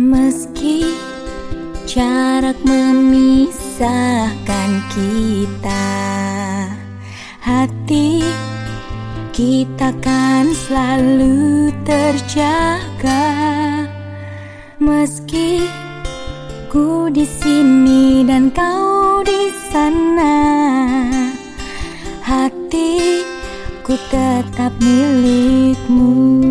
Meski jarak memisahkan kita, hati kita kan selalu terjaga. Meski ku di sini dan kau di sana, hatiku tetap milikmu.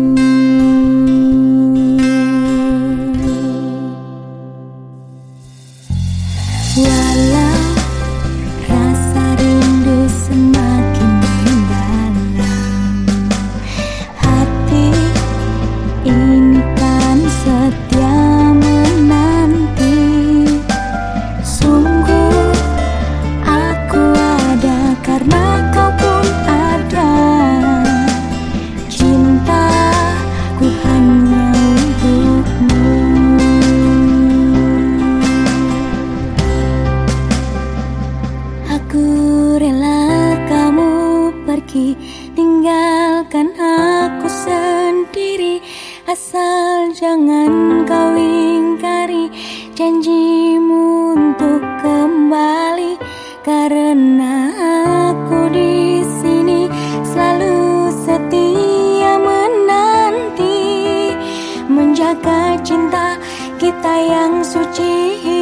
Walau rasa rindu semakin mendalam, hati ini kan setia menanti. Sungguh aku ada karena kau pun ada. Cintaku hanya untukmu. Aku rela kamu pergi, tinggalkan aku sendiri. Asal jangan kau ingkari janjimu untuk kembali. Karena aku di sini selalu setia menanti, menjaga cinta kita yang suci.